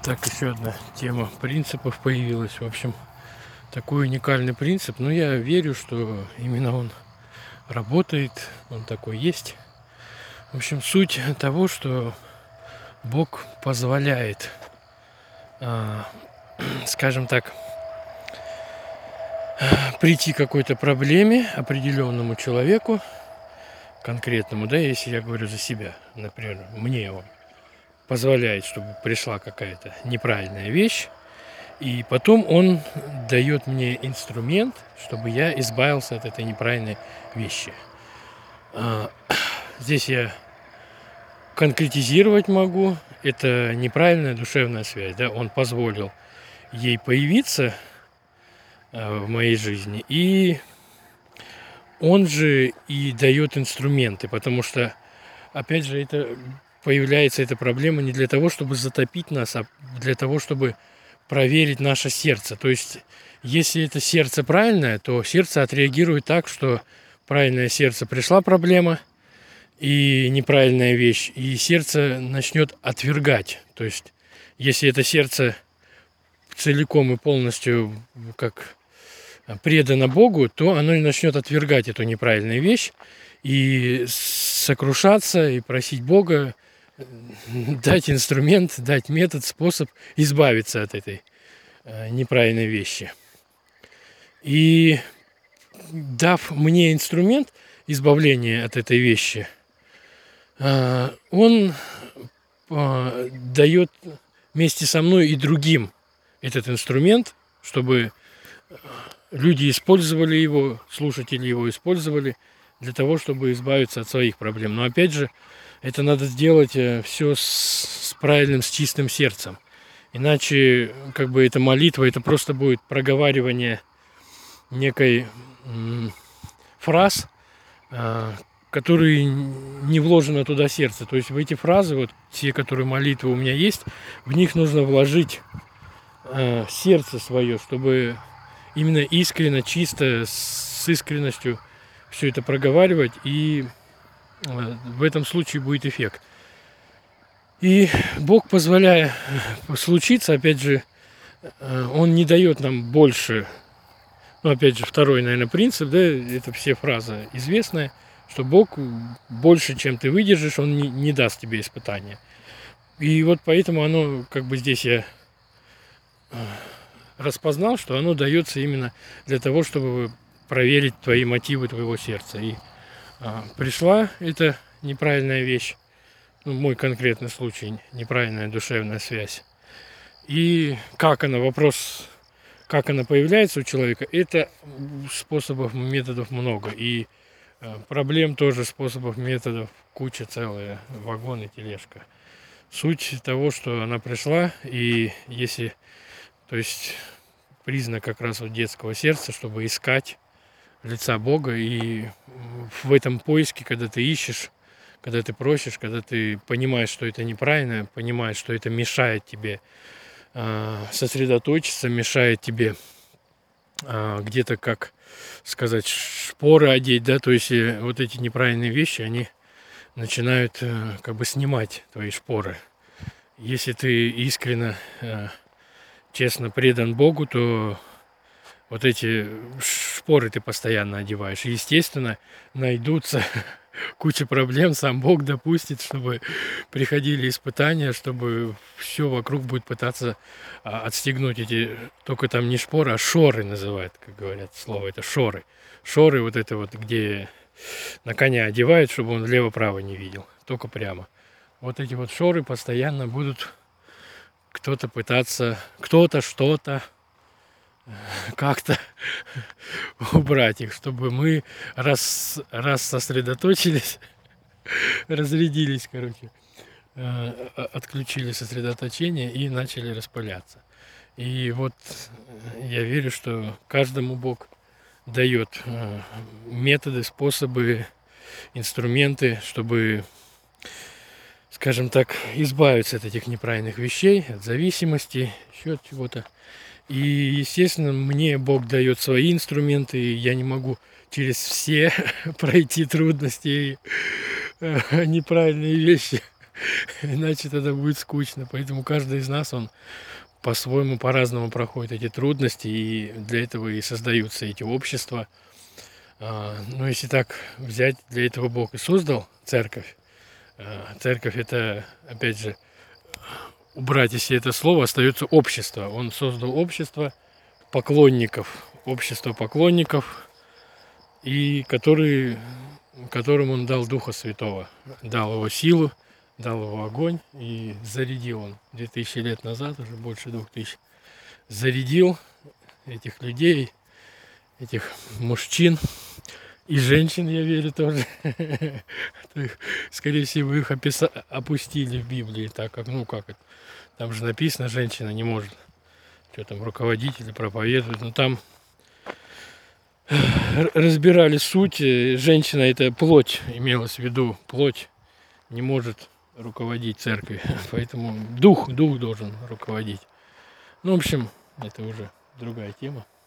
Так, еще одна тема принципов появилась. В общем, такой уникальный принцип. Но я верю, что именно он работает, он такой есть. В общем, суть того, что Бог позволяет, скажем так, прийти к какой-то проблеме определенному человеку, конкретному, да, если я говорю за себя, например, мне он позволяет, чтобы пришла какая-то неправильная вещь, и потом он дает мне инструмент, чтобы я избавился от этой неправильной вещи. Здесь я конкретизировать могу. Это неправильная душевная связь. Да? Он позволил ей появиться в моей жизни. И он же и дает инструменты. Потому что, опять же, появляется эта проблема не для того, чтобы затопить нас, а для того, чтобы проверить наше сердце. То есть, если это сердце правильное, то сердце отреагирует так, что правильное сердце пришла проблема и неправильная вещь, и сердце начнет отвергать. То есть, если это сердце целиком и полностью как предано Богу, то оно и начнет отвергать эту неправильную вещь и сокрушаться, и просить Бога дать инструмент, дать метод, способ избавиться от этой неправильной вещи. И дав мне инструмент избавления от этой вещи, он дает вместе со мной и другим этот инструмент, чтобы люди использовали его, слушатели его использовали для того, чтобы избавиться от своих проблем. Но опять же, это надо сделать все с правильным, с чистым сердцем. Иначе, как бы, эта молитва, это просто будет проговаривание некой фраз, которые не вложено туда сердце. То есть в эти фразы, вот те, которые молитвы у меня есть, в них нужно вложить сердце свое, чтобы именно искренне, чисто, с искренностью все это проговаривать, и в этом случае будет эффект. И Бог, позволяя случиться, опять же, Он не дает нам больше. Ну, опять же, второй, наверное, принцип, да, это все фразы известные, что Бог больше, чем ты выдержишь, Он не даст тебе испытания. И вот поэтому оно, как бы здесь я распознал, что оно дается именно для того, чтобы проверить твои мотивы твоего сердца. И пришла эта неправильная вещь, ну, мой конкретный случай, неправильная душевная связь. И как она, вопрос, как она появляется у человека, это способов, методов много. И проблем тоже, способов, методов куча целая, вагон и тележка. Суть того, что она пришла, и если, то есть признак как раз вот детского сердца, чтобы искать лица Бога, и в этом поиске, когда ты ищешь, когда ты просишь, когда ты понимаешь, что это неправильно, понимаешь, что это мешает тебе сосредоточиться, мешает тебе где-то, как сказать, шпоры одеть, да, то есть вот эти неправильные вещи, они начинают как бы снимать твои шпоры. Если ты искренне, честно предан Богу, то вот эти шпоры ты постоянно одеваешь. И, естественно, найдутся куча проблем, сам Бог допустит, чтобы приходили испытания, чтобы все вокруг будет пытаться отстегнуть эти, только там не шпоры, а шоры называют, как говорят слово, это шоры. Шоры вот это вот, где на коня одевают, чтобы он влево-право не видел, только прямо. Вот эти вот шоры постоянно будут кто-то пытаться, кто-то что-то как-то убрать их, чтобы мы раз сосредоточились, разрядились, короче, отключили сосредоточение и начали распыляться. И вот я верю, что каждому Бог дает методы, способы, инструменты, чтобы, скажем так, избавиться от этих неправильных вещей, от зависимости, еще от чего-то. И, естественно, мне Бог дает свои инструменты, и я не могу через все пройти трудности и неправильные вещи. Иначе тогда будет скучно. Поэтому каждый из нас, он по-своему, по-разному проходит эти трудности, и для этого и создаются эти общества. Но если так взять, для этого Бог и создал церковь. Церковь — это, опять же, убрать, если это слово, остается общество. Он создал общество поклонников, и которым он дал Духа Святого, дал его силу, дал его огонь, и зарядил он 2000 лет назад, уже больше 2000, зарядил этих людей, этих мужчин и женщин, я верю, тоже. Скорее всего, их опустили в Библии, так как, как это, там же написано, женщина не может, что там, руководить или проповедовать, но там разбирали суть. Женщина — это плоть, имелось в виду, плоть не может руководить церковью, поэтому дух должен руководить. В общем, это уже другая тема.